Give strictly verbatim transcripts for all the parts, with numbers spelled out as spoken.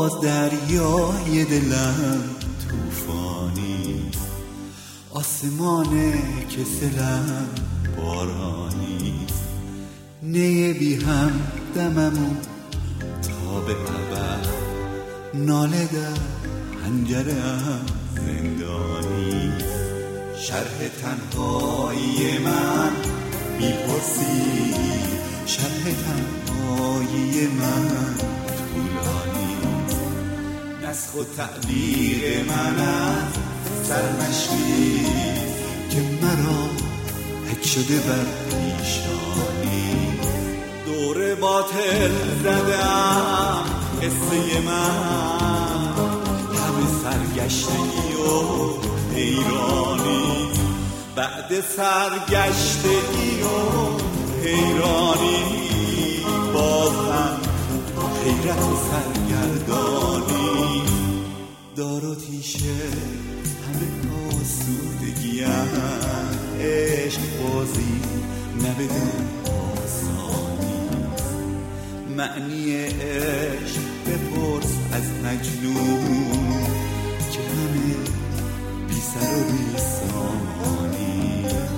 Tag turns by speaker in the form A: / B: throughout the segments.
A: باز دریای دلم توفانی، آسمانه که سلم بارانی، نه بی هم دممو تا به ابد، ناله در حنجره‌ام زندانی. شرح تنهایی من میپرسی، شرح تنهایی من طولانی، نسخ و تعبیر من از سرمشقی که مرا حک شده بر پیشانی. دور باطل زدم قصه من، همه سرگشتگی و حیرانی، بعد سرگشتگی و حیرانی بازم حیرت و سرگردانی. دار و تیشه همه آسودگیم، عشق بازی نبدن آسانی. معنی عشق بپرس از مجنون که همه بی سر و بی سامانی.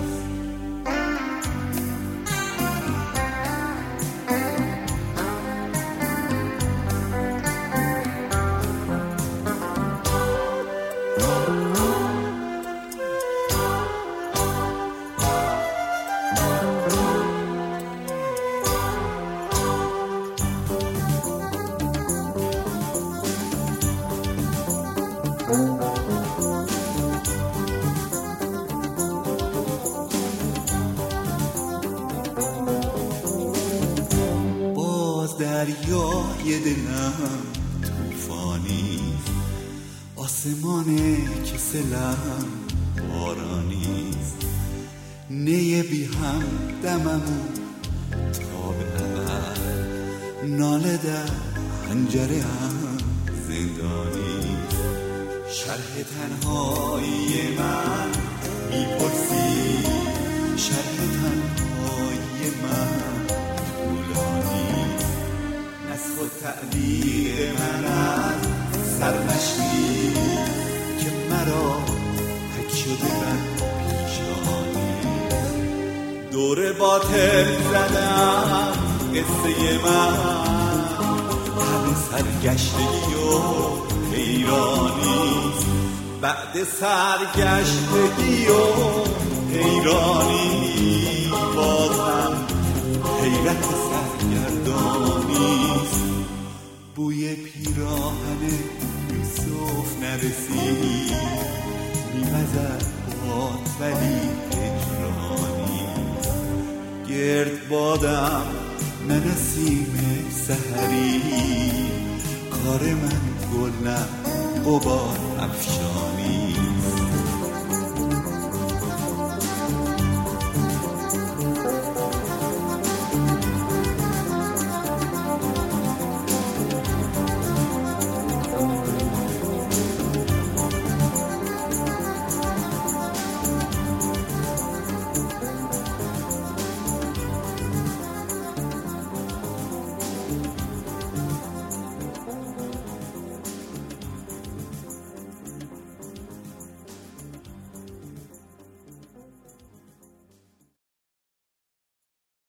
A: دریای دلم توفانی، آسمانه که سلم بارانی، نه بی هم دممو تا به ابد، ناله در حنجره‌ام زندانی. شرح تنهایی من میپرسی، شرح تنهایی من طولانی، نسخ و تعبیر من از سرمشقی که مرا حک شده بر پیشانی. دور باطل زدم قصه من، همه سرگشتگی و حیرانی، بعد سرگشتگی و حیرانی بازم حیرت سرگردانی. بوی پیراهن یوسف نرسید، میوزد باد ولی هجرانی. گرد بادم نه نسیم سحری، کار من گل نه غبار افشانی.